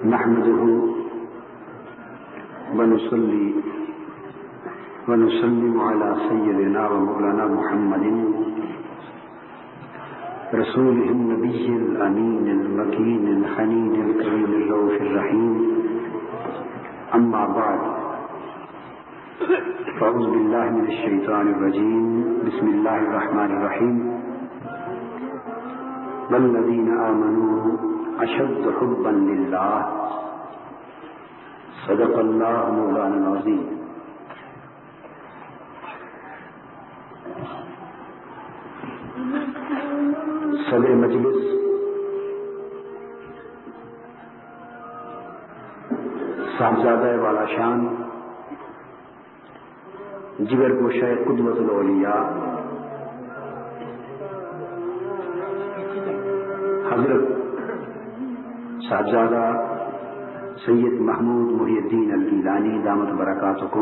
نحمده ونصلي ونسلم على سيدنا ومولانا محمد رسوله النبي الأمين المكين الحنين الكريم الرؤوف الرحيم. أما بعد، فأعوذ بالله من الشيطان الرجيم. بسم الله الرحمن الرحيم. والذين آمنوا أشد حبا لله. صدق الله مولانا العظيم. صدر مجلس صاحبزادہ والا شان جگر گوشہ قدوۃ الاولیاء حضرت صاحبزادہ سید محمود محی الدین الگیلانی دامت برکاتکم،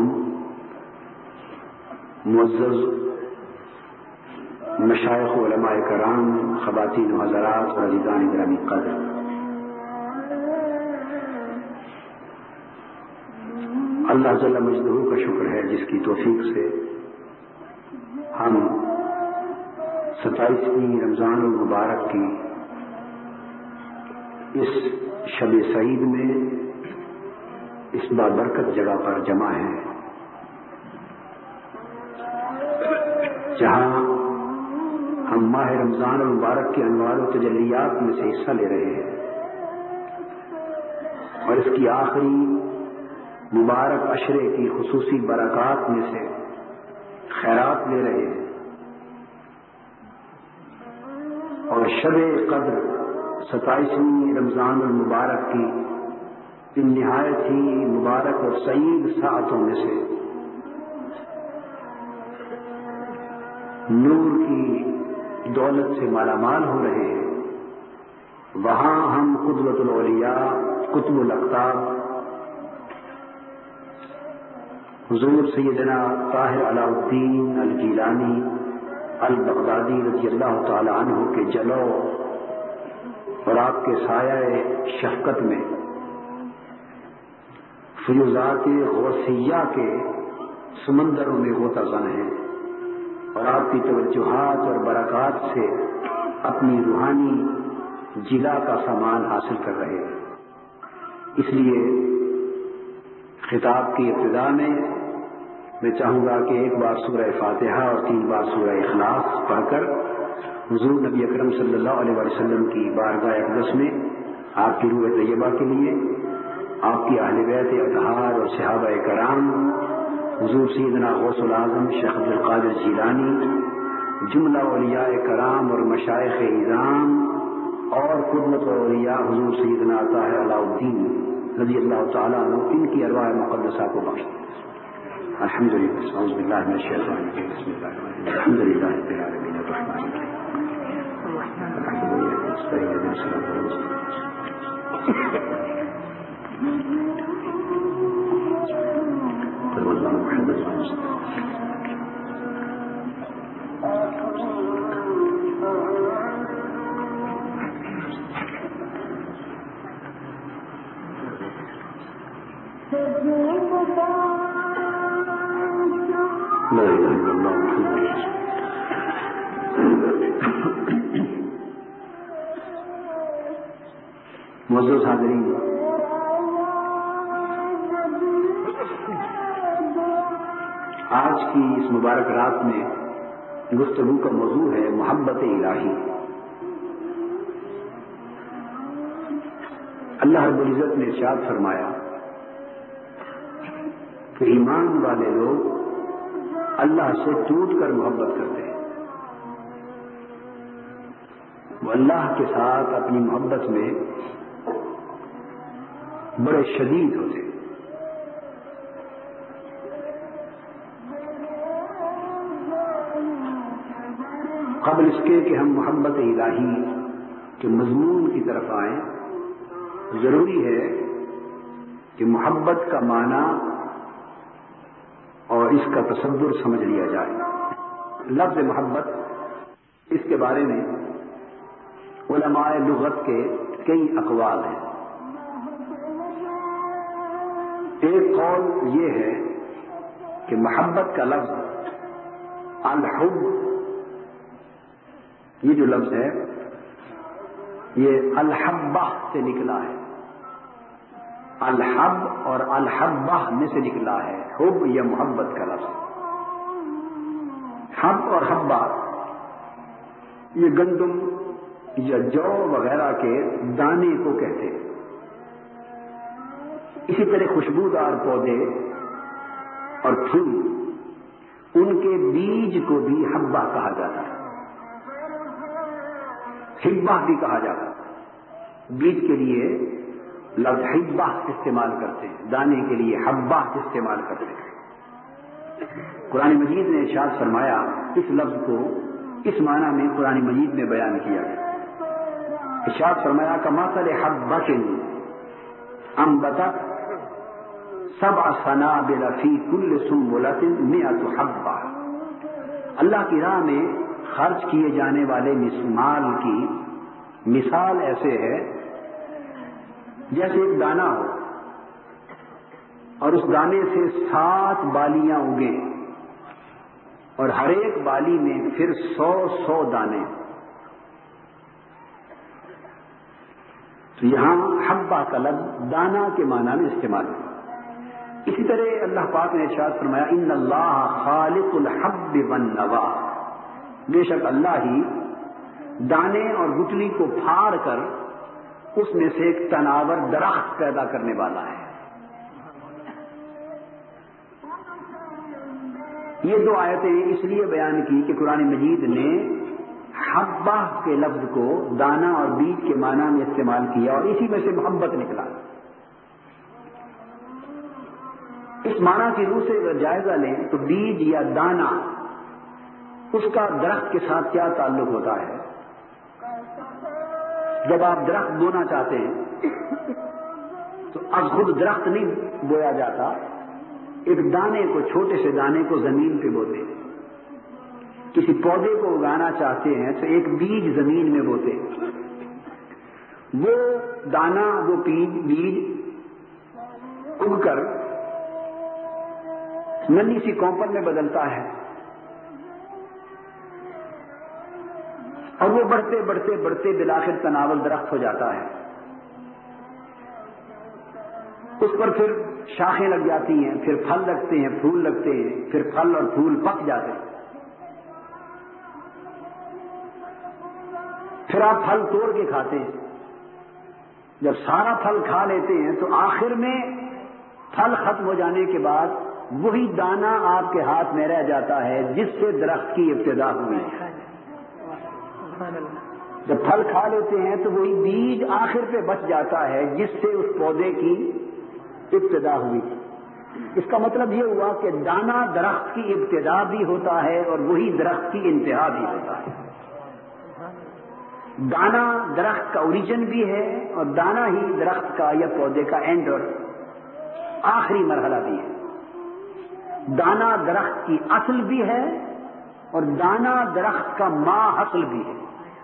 معزز مشائخ علماء کرام، خواتین و حضرات اور عزیزان گرامی قدر، اللہ جل مجدہ کا شکر ہے جس کی توفیق سے ہم 27ویں رمضان المبارک کی اس شب سعید میں اس بابرکت جگہ پر جمع ہیں، جہاں ہم ماہ رمضان المبارک کے انوار و تجلیات میں سے حصہ لے رہے ہیں اور اس کی آخری مبارک عشرے کی خصوصی برکات میں سے خیرات لے رہے ہیں، اور شب قدر 27ویں رمضان المبارک کی ان نہایت ہی مبارک اور سعید ساعتوں میں سے نور کی دولت سے مالا مال ہو رہے ہیں، وہاں ہم قدوۃ الاولیاء قطب الاقطاب حضور سیدنا طاہر علاء الدین الگیلانی البغدادی رضی اللہ تعالی عنہ کے جلو اور آپ کے سایہ شفقت میں فیوزات غوثیہ کے سمندروں میں غوطہ زن ہیں اور آپ کی توجہات اور برکات سے اپنی روحانی جلا کا سامان حاصل کر رہے ہیں. اس لیے خطاب کی ابتدا میں چاہوں گا کہ ایک بار سورہ فاتحہ اور 3 بار سورہ اخلاص پڑھ کر حضور نبی اکرم صلی اللہ علیہ وسلم کی بارگاہ اقدس میں آپ کی روح طیبہ کے لیے، آپ کی اہل بیت اطہار اور صحابہ کرام، حضور سیدنا غوث العظم شیخ عبد القادر جیلانی، جملہ اولیاء کرام اور مشائخ اعظام اور قدوۃ اولیاء حضور سیدنا طاہر علاء الدین رضی اللہ تعالیٰ عنہ، ان کی ارواح مقدسہ کو بخش دیں. الحمدللہ. اعوذ باللہ من الشیطان الرجیم. بسم اللہ الرحمن الرحیم. الحمدللہ رب العالمین الرحمن الرحیم الحمدللہ نستعین اهدنا الصراط المستقیم صلی اللہ محمد لا الہ الا اللہ محمد رسول معزز حاضرین، آج کی اس مبارک رات میں گفتگو کا موضوع ہے محبت الہی. اللہ رب العزت نے ارشاد فرمایا کہ ایمان والے لوگ اللہ سے ٹوٹ کر محبت کرتے ہیں، وہ اللہ کے ساتھ اپنی محبت میں بڑے شدید ہوتے ہیں. قبل اس کے کہ ہم محبت الہی کے مضمون کی طرف آئیں، ضروری ہے کہ محبت کا معنی اور اس کا تصور سمجھ لیا جائے. لفظ محبت، اس کے بارے میں علماء لغت کے کئی اقوال ہیں. ایک قول یہ ہے کہ محبت کا لفظ الحب، یہ جو لفظ ہے یہ الحبہ سے نکلا ہے، الحب اور الحبہ میں سے نکلا ہے، حب یا محبت کا لفظ۔ حب اور حبہ یہ گندم یا جو وغیرہ کے دانے کو کہتے ہیں۔ اسی طرح خوشبودار پودے اور پھول، ان کے بیج کو بھی حبہ کہا جاتا ہے، حبہ بھی کہا جاتا ہے۔ بیج کے لیے لفظ حبہ استعمال کرتے ہیں، دانے کے لیے حبہ استعمال کرتے ہیں۔ قرآن مجید نے ارشاد فرمایا، اس لفظ کو اس معنی میں قرآن مجید میں بیان کیا گیا۔ ارشاد فرمایا کمثل حبۃ انبتت سبع سنابل فی کل سنبلۃ مئۃ حبہ۔ اللہ کی راہ میں خرچ کیے جانے والے مال کی مثال ایسے ہے جیسے ایک دانہ ہو اور اس دانے سے 7 بالیاں اگیں اور ہر ایک بالی میں پھر 100 دانے۔ تو یہاں حبہ کا لفظ دانہ کے معنی میں استعمال ہے۔ اسی طرح اللہ پاک نے ارشاد فرمایا ان اللہ خالق الحب والنوى، بے شک اللہ ہی دانے اور گٹلی کو پھاڑ کر اس میں سے ایک تناور درخت پیدا کرنے والا ہے۔ یہ 2 آیتیں اس لیے بیان کی کہ قرآن مجید نے حبہ کے لفظ کو دانہ اور بیج کے معنی میں استعمال کیا اور اسی میں سے محبت نکلا۔ اس معنی کی روح سے اگر جائزہ لیں تو بیج یا دانہ اس کا درخت کے ساتھ کیا تعلق ہوتا ہے؟ جب آپ درخت بونا چاہتے ہیں تو از خود درخت نہیں بویا جاتا، ایک دانے کو، چھوٹے سے دانے کو زمین پہ بوتے۔ کسی پودے کو اگانا چاہتے ہیں تو ایک بیج زمین میں بوتے، وہ دانہ، وہ بیج اگ کر ننھی سی کونپل میں بدلتا ہے اور وہ بڑھتے بڑھتے بڑھتے بالآخر تناول درخت ہو جاتا ہے۔ اس پر پھر شاخیں لگ جاتی ہیں، پھر پھل لگتے ہیں، پھول لگتے ہیں، پھر پھل اور پھول پک جاتے ہیں۔ پھر آپ پھل توڑ کے کھاتے ہیں، جب سارا پھل کھا لیتے ہیں تو آخر میں پھل ختم ہو جانے کے بعد وہی دانہ آپ کے ہاتھ میں رہ جاتا ہے جس سے درخت کی ابتدا ہوئی۔ جب پھل کھا لیتے ہیں تو وہی بیج آخر پہ بچ جاتا ہے جس سے اس پودے کی ابتدا ہوئی۔ اس کا مطلب یہ ہوا کہ دانہ درخت کی ابتدا بھی ہوتا ہے اور وہی درخت کی انتہا بھی ہوتا ہے۔ دانہ درخت کا اوریجن بھی ہے اور دانہ ہی درخت کا یا پودے کا اینڈ اور آخری مرحلہ بھی ہے۔ دانہ درخت کی اصل بھی ہے اور دانہ درخت کا ماں حصل بھی ہے۔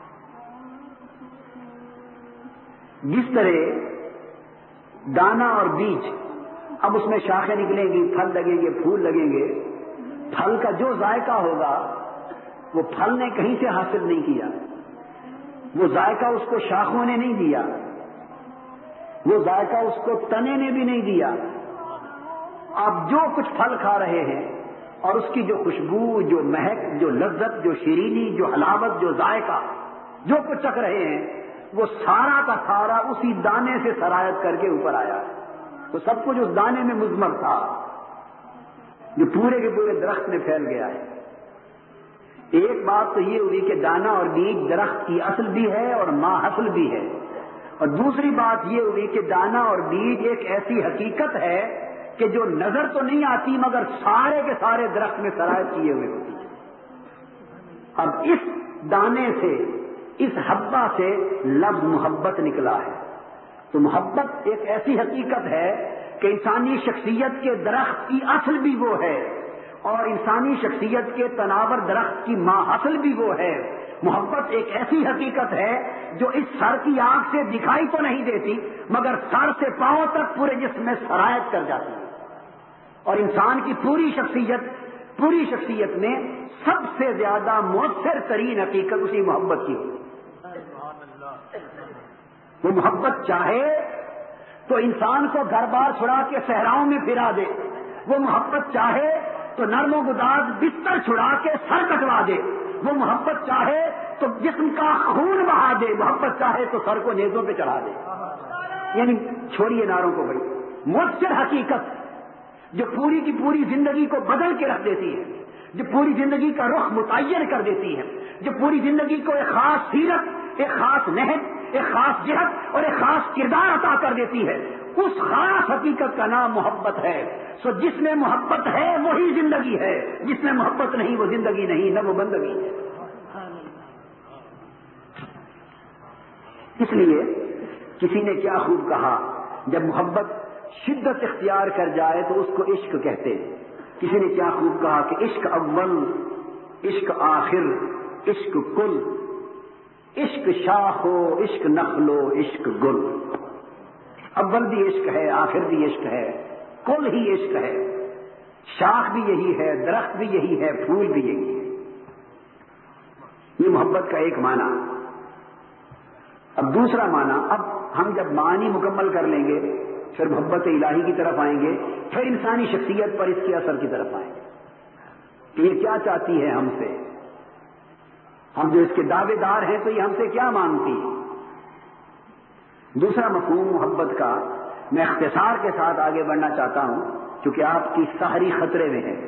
جس طرح دانہ اور بیج، اب اس میں شاخیں نکلیں گی، پھل لگیں گے، پھول لگیں گے، پھل کا جو ذائقہ ہوگا وہ پھل نے کہیں سے حاصل نہیں کیا، وہ ذائقہ اس کو شاخوں نے نہیں دیا، وہ ذائقہ اس کو تنے نے بھی نہیں دیا۔ آپ جو کچھ پھل کھا رہے ہیں اور اس کی جو خوشبو، جو مہک، جو لذت، جو شیرینی، جو حلاوت، جو ذائقہ، جو کچھ چکھ رہے ہیں وہ سارا کا سارا اسی دانے سے سرایت کر کے اوپر آیا ہے۔ تو سب کچھ اس دانے میں مضمر تھا جو پورے کے پورے درخت میں پھیل گیا ہے۔ ایک بات تو یہ ہوئی کہ دانہ اور بیج درخت کی اصل بھی ہے اور ماں حصل بھی ہے، اور دوسری بات یہ ہوئی کہ دانہ اور بیج ایک ایسی حقیقت ہے کہ جو نظر تو نہیں آتی مگر سارے کے سارے درخت میں سرایت کیے ہوئے ہوتی ہے۔ اب اس دانے سے، اس حبہ سے لفظ محبت نکلا ہے۔ تو محبت ایک ایسی حقیقت ہے کہ انسانی شخصیت کے درخت کی اصل بھی وہ ہے اور انسانی شخصیت کے تناور درخت کی ماں حصل بھی وہ ہے۔ محبت ایک ایسی حقیقت ہے جو اس سر کی آنکھ سے دکھائی تو نہیں دیتی مگر سر سے پاؤں تک پورے جسم میں سرایت کر جاتی ہے۔ اور انسان کی پوری شخصیت میں سب سے زیادہ مؤثر ترین حقیقت اسی محبت کی ہوتی ہے۔ وہ محبت چاہے تو انسان کو گھر بار چھڑا کے صحراؤں میں پھرا دے، وہ محبت چاہے تو نرم و گداز بستر چھڑا کے سر کٹوا دے، وہ محبت چاہے تو جسم کا خون بہا دے، محبت چاہے تو سر کو نیزوں پہ چڑھا دے۔ یعنی چھوڑیے ناروں کو بھائی، مؤثر حقیقت جو پوری کی پوری زندگی کو بدل کے رکھ دیتی ہے، جو پوری زندگی کا رخ متعین کر دیتی ہے، جو پوری زندگی کو ایک خاص سیرت، ایک خاص نہج، ایک خاص جہت اور ایک خاص کردار عطا کر دیتی ہے، اس خاص حقیقت کا نام محبت ہے۔ سو جس میں محبت ہے وہی زندگی ہے، جس میں محبت نہیں وہ زندگی نہیں، نہ وہ بندگی ہے۔ اس لیے کسی نے کیا خوب کہا، جب محبت شدت اختیار کر جائے تو اس کو عشق کہتے ہیں۔ کسی نے کیا خوب کہا کہ عشق اول، عشق آخر، عشق کل، عشق شاخ ہو، عشق نخل ہو، عشق گل۔ اول بھی عشق ہے، آخر بھی عشق ہے، کل ہی عشق ہے، شاخ بھی یہی ہے، درخت بھی یہی ہے، پھول بھی یہی ہے۔ یہ محبت کا ایک معنی۔ اب دوسرا معنی، اب ہم جب معنی مکمل کر لیں گے پھر محبت الہی کی طرف آئیں گے، پھر انسانی شخصیت پر اس کے اثر کی طرف آئیں گے کہ یہ کیا چاہتی ہے ہم سے، ہم جو اس کے دعوے دار ہیں تو یہ ہم سے کیا مانگتی ہے۔ دوسرا مفہوم محبت کا میں اختصار کے ساتھ آگے بڑھنا چاہتا ہوں کیونکہ آپ کی سحری خطرے میں ہے۔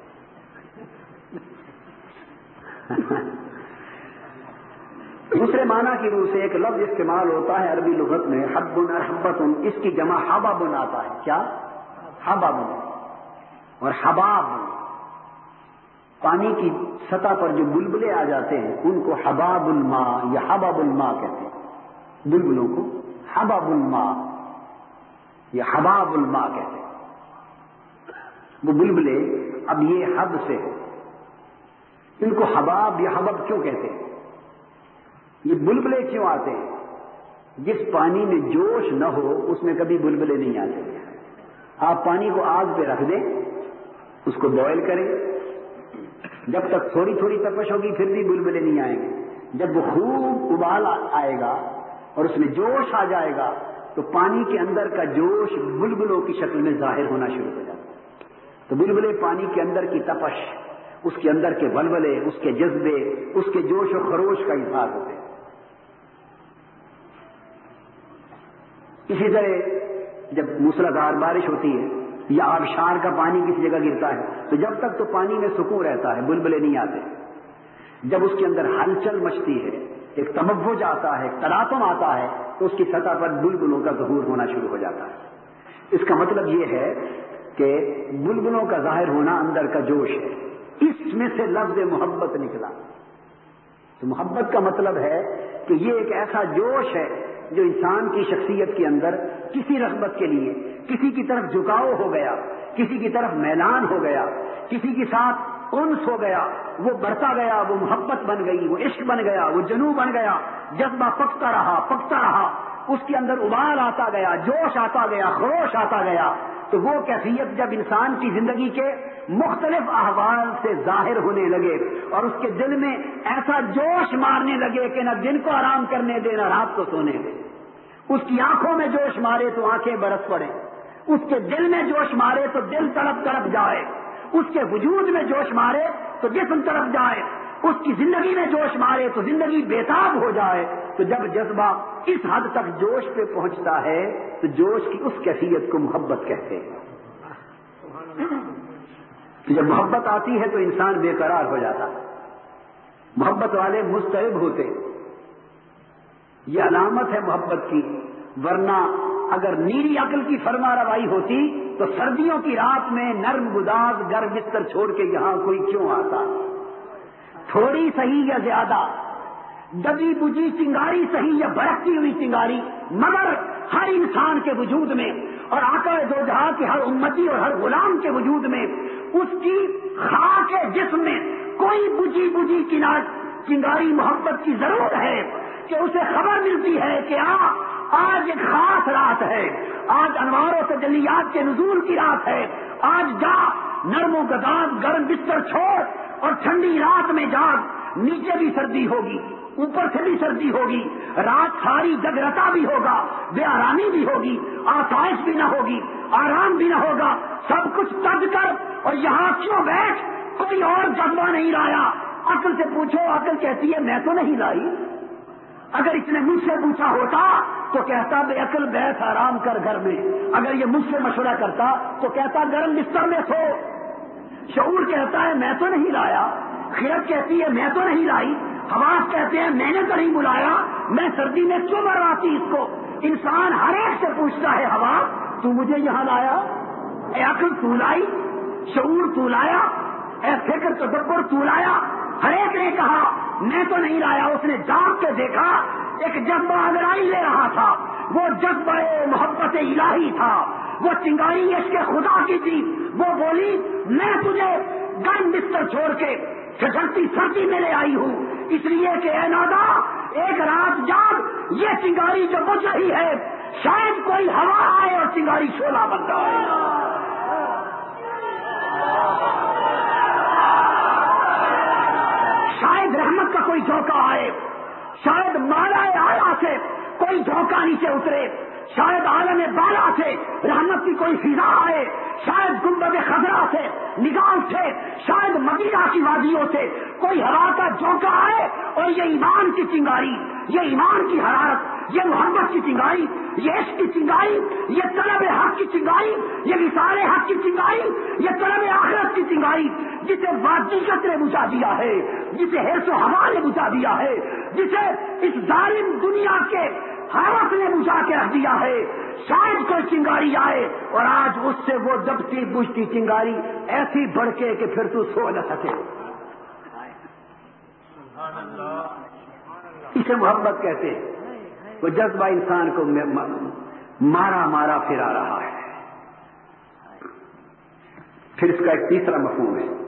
دوسرے معنی کی روح سے ایک لفظ استعمال ہوتا ہے عربی لغت میں، حب حبت، اس کی جمع حباب آتا ہے۔ کیا؟ حباب۔ اور حباب پانی کی سطح پر جو بلبلے آ جاتے ہیں ان کو حباب الماء یا حباب الماء کہتے ہیں، بلبلوں کو حباب الماء یا حباب الماء کہتے ہیں۔ وہ بلبلے اب یہ حب سے ہے، ان کو حباب یا حبب کیوں کہتے ہیں؟ یہ بلبلے کیوں آتے ہیں؟ جس پانی میں جوش نہ ہو اس میں کبھی بلبلے نہیں آتے۔ آپ پانی کو آگ پہ رکھ دیں، اس کو بوائل کریں، جب تک تھوڑی تھوڑی تپش ہوگی پھر بھی بلبلے نہیں آئیں گے۔ جب وہ خوب ابال آئے گا اور اس میں جوش آ جائے گا تو پانی کے اندر کا جوش بلبلوں کی شکل میں ظاہر ہونا شروع ہو جاتا ہے۔ تو بلبلے پانی کے اندر کی تپش، اس کے اندر کے ولولے، اس کے جذبے، اس کے جوش و خروش کا اظہار ہوتے ہیں۔ اسی طرح جب موسلادھار بارش ہوتی ہے یا آبشار کا پانی کسی جگہ گرتا ہے تو جب تک تو پانی میں سکون رہتا ہے، بلبلے نہیں آتے۔ جب اس کے اندر ہلچل مچتی ہے، ایک تموج آتا ہے، ایک تلاطم آتا ہے تو اس کی سطح پر بلبلوں کا ظہور ہونا شروع ہو جاتا ہے۔ اس کا مطلب یہ ہے کہ بلبلوں کا ظاہر ہونا اندر کا جوش ہے، اس میں سے لفظ محبت نکلا۔ تو محبت کا مطلب ہے کہ یہ ایک ایسا جوش ہے جو انسان کی شخصیت کے اندر کسی رغبت کے لیے کسی کی طرف جھکاؤ ہو گیا، کسی کی طرف میلان ہو گیا، کسی کے ساتھ انس ہو گیا، وہ بڑھتا گیا، وہ محبت بن گئی، وہ عشق بن گیا، وہ جنون بن گیا، جذبہ پکتا رہا، اس کے اندر ابال آتا گیا، جوش آتا گیا، خروش آتا گیا۔ تو وہ کیفیت جب انسان کی زندگی کے مختلف احوال سے ظاہر ہونے لگے اور اس کے دل میں ایسا جوش مارنے لگے کہ نہ دن کو آرام کرنے دے نہ رات کو سونے دے، اس کی آنکھوں میں جوش مارے تو آنکھیں برس پڑے، اس کے دل میں جوش مارے تو دل تڑپ جائے، اس کے وجود میں جوش مارے تو جسم تڑپ جائے، اس کی زندگی میں جوش مارے تو زندگی بےتاب ہو جائے۔ تو جب جذبہ اس حد تک جوش پہ پہنچتا ہے تو جوش کی اس کیفیت کو محبت کہتے ہیں۔ جب محبت آتی ہے تو انسان بے قرار ہو جاتا ہے، محبت والے مضطرب ہوتے، یہ علامت ہے محبت کی۔ ورنہ اگر نیری عقل کی فرما روائی ہوتی تو سردیوں کی رات میں نرم گداز گھر بستر چھوڑ کے یہاں کوئی کیوں آتا؟ تھوڑی صحیح یا زیادہ، دبی بجھی چنگاری صحیح یا بھڑکتی ہوئی چنگاری، مگر ہر انسان کے وجود میں اور آقا دو جہاں کے ہر امتی اور ہر غلام کے وجود میں اس کی خاک جسم میں کوئی بجھی چنگاری محبت کی ضرور ہے کہ اسے خبر ملتی ہے کہ آج ایک خاص رات ہے، آج انوار و تجلیات کے نزول کی رات ہے. آج جا نرم و گداز گرم بستر چھوڑ اور ٹھنڈی رات میں جاگ. نیچے بھی سردی ہوگی، اوپر سے بھی سردی ہوگی، رات ساری جگرتا بھی ہوگا، بے آرامی بھی ہوگی، آسائش بھی نہ ہوگی، آرام بھی نہ ہوگا. سب کچھ تج کر اور یہاں کیوں بیٹھ؟ کوئی اور جذبہ نہیں لایا. عقل سے پوچھو، عقل کہتی ہے میں تو نہیں لائی. اگر اس نے مجھ سے پوچھا ہوتا تو کہتا بے عقل بیٹھ آرام کر گھر میں. اگر یہ مجھ سے مشورہ کرتا تو کہتا گرم بستر میں سو. شعور کہتا ہے میں تو نہیں لایا، خیرت کہتی ہے میں تو نہیں لائی، حواس کہتے ہیں میں نے تو نہیں بلایا، میں سردی میں کیوں مرواتی اس کو. انسان ہر ایک سے پوچھتا ہے حواس تو مجھے یہاں لایا؟ اے عقل تو لائی؟ شعور تو لایا؟ اے فکر تدبر تو لایا؟ ہر ایک نے کہا میں تو نہیں لایا. اس نے جاگ کے دیکھا ایک جذبہ انگڑائی لے رہا تھا. وہ جذبہ محبت الہی تھا، وہ چنگاری عشق خدا کی تھی. وہ بولی میں تجھے گرم بستر چھوڑ کے جھٹکتی سردی میں لے آئی ہوں، اس لیے کہ اے نادا ایک رات جاگ. یہ چنگاری جو بجھ رہی ہے شاید کوئی ہوا آئے اور چنگاری شعلہ بن جائے. شاید رحمت کا کوئی جھونکا آئے، شاید مالا اعلیٰ سے کوئی جھونکا نیچے اترے، شاید عالم بالا سے رحمت کی کوئی فضا آئے، شاید گنبد خضرا سے نگاہ اٹھے، شاید مدینہ کی وادیوں سے کوئی ہوا کا جھونکا آئے اور یہ ایمان کی چنگاری، یہ ایمان کی حرارت، یہ محبت کی چنگاری، یہ عشق کی چنگاری، یہ طلب حق کی چنگاری، یہ وصال حق کی چنگاری، یہ طلب آخرت کی چنگاری، جسے وادیت نے بجھا دیا ہے، جسے حرص و ہوا نے بجھا دیا ہے، جسے اس ظالم دنیا کے حوث نے بجھا کے رکھ دیا ہے. شاید کوئی چنگاری آئے اور آج اس سے وہ دبتی بجھتی چنگاری ایسی بڑھکے کہ پھر تو سو نہ سکے. اسے محبت کہتے ہیں. وہ جذبہ انسان کو مارا مارا پھرا رہا ہے. پھر اس کا ایک تیسرا مفہوم ہے.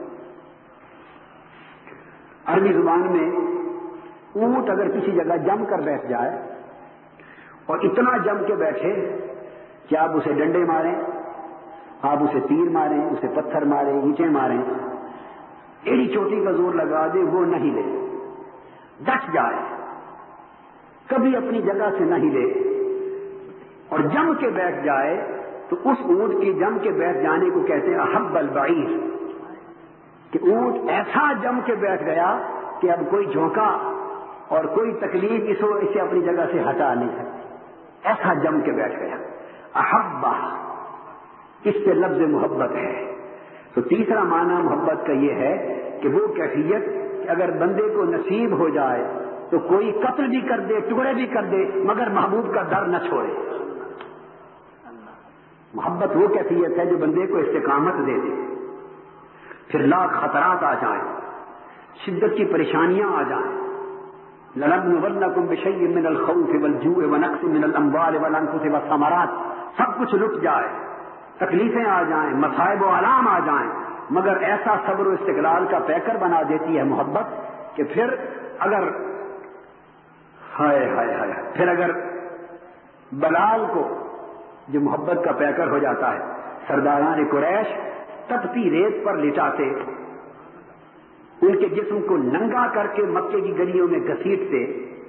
عربی زبان میں اونٹ اگر کسی جگہ جم کر بیٹھ جائے اور اتنا جم کے بیٹھے کہ آپ اسے ڈنڈے ماریں، آپ اسے تیر ماریں، اسے پتھر ماریں، اینٹیں ماریں، ایڑی چوٹی کا زور لگا دے وہ نہیں لے، ڈٹ جائے، کبھی اپنی جگہ سے نہیں لے اور جم کے بیٹھ جائے تو اس اونٹ کی جم کے بیٹھ جانے کو کہتے ہیں احب البعیر، کہ اونٹ ایسا جم کے بیٹھ گیا کہ اب کوئی جھونکا اور کوئی تکلیف اسے اپنی جگہ سے ہٹا نہیں سکتی. ایسا جم کے بیٹھ گیا. احبہ اس سے لفظ محبت ہے. تو تیسرا معنی محبت کا یہ ہے کہ وہ کیفیت کہ اگر بندے کو نصیب ہو جائے تو کوئی قتل بھی کر دے، ٹکڑے بھی کر دے، مگر محبوب کا در نہ چھوڑے. محبت وہ کیفیت ہے جو بندے کو استقامت دے دے. پھر لاکھ خطرات آ جائیں، شدت کی پریشانیاں آ جائیں، لَنَبْلُوَنَّكُمْ بِشَيْءٍ مِّنَ الْخَوْفِ وَالْجُوعِ وَنَقْصٍ مِّنَ الْأَمْوَالِ وَالْأَنفُسِ وَالثَّمَرَاتِ، سب کچھ لٹ جائے، تکلیفیں آ جائیں، مصائب و آلام آ جائیں، مگر ایسا صبر و استقلال کا پیکر بنا دیتی ہے محبت کہ پھر اگر پھر اگر بلال کو جو محبت کا پیکر ہو جاتا ہے، سرداران قریش تپتی ریت پر لٹاتے، ان کے جسم کو ننگا کر کے مکے کی گلیوں میں گھسیٹتے،